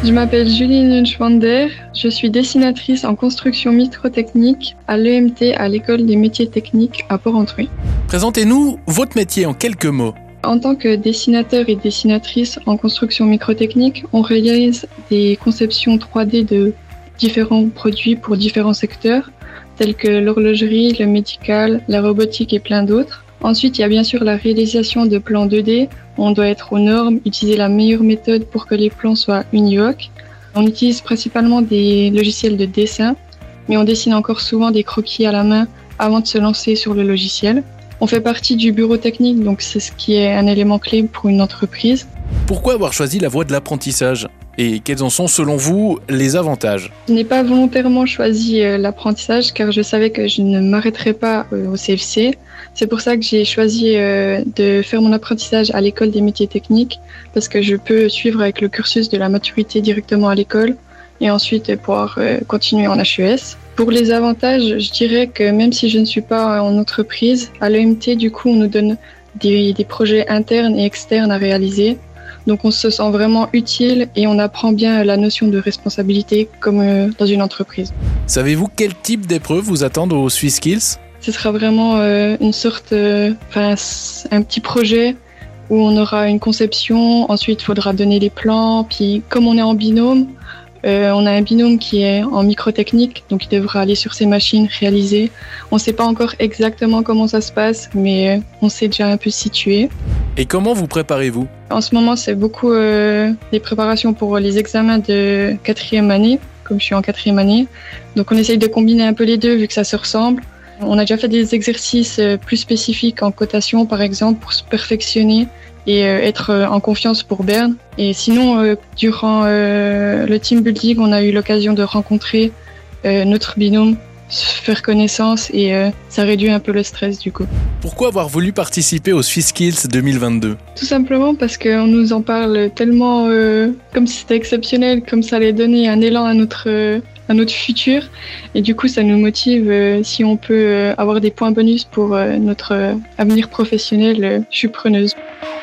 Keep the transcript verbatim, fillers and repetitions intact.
Je m'appelle Julie Nunschwander, je suis dessinatrice en construction microtechnique à l'E M T à l'École des métiers techniques à Porrentruy. Présentez-nous votre métier en quelques mots. En tant que dessinateur et dessinatrice en construction microtechnique, on réalise des conceptions trois D de différents produits pour différents secteurs, tels que l'horlogerie, le médical, la robotique et plein d'autres. Ensuite, il y a bien sûr la réalisation de plans deux D. On doit être aux normes, utiliser la meilleure méthode pour que les plans soient univoques. On utilise principalement des logiciels de dessin, mais on dessine encore souvent des croquis à la main avant de se lancer sur le logiciel. On fait partie du bureau technique, donc c'est ce qui est un élément clé pour une entreprise. Pourquoi avoir choisi la voie de l'apprentissage ? Et quels en sont selon vous les avantages ? Je n'ai pas volontairement choisi l'apprentissage car je savais que je ne m'arrêterais pas au C F C. C'est pour ça que j'ai choisi de faire mon apprentissage à l'école des métiers techniques parce que je peux suivre avec le cursus de la maturité directement à l'école et ensuite pouvoir continuer en H E S. Pour les avantages, je dirais que même si je ne suis pas en entreprise, à l'E M T, du coup, on nous donne des, des projets internes et externes à réaliser. Donc on se sent vraiment utile et on apprend bien la notion de responsabilité comme dans une entreprise. Savez-vous quel type d'épreuves vous attendent au SwissSkills ? Ce sera vraiment euh, une sorte, euh, enfin, un petit projet où on aura une conception, ensuite il faudra donner les plans, puis comme on est en binôme, euh, on a un binôme qui est en microtechnique, donc il devra aller sur ses machines, réaliser. On ne sait pas encore exactement comment ça se passe, mais on s'est déjà un peu situé. Et comment vous préparez-vous ? En ce moment, c'est beaucoup euh, des préparations pour les examens de quatrième année, comme je suis en quatrième année. Donc on essaye de combiner un peu les deux vu que ça se ressemble. On a déjà fait des exercices plus spécifiques en cotation, par exemple, pour se perfectionner et euh, être en confiance pour Berne. Et sinon, euh, durant euh, le team building, on a eu l'occasion de rencontrer euh, notre binôme, faire connaissance et euh, ça réduit un peu le stress du coup. Pourquoi avoir voulu participer au SwissSkills deux mille vingt-deux ? Tout simplement parce qu'on nous en parle tellement euh, comme si c'était exceptionnel, comme ça allait donner un élan à notre, euh, à notre futur. Et du coup, ça nous motive euh, si on peut euh, avoir des points bonus pour euh, notre euh, avenir professionnel. Euh, je suis preneuse.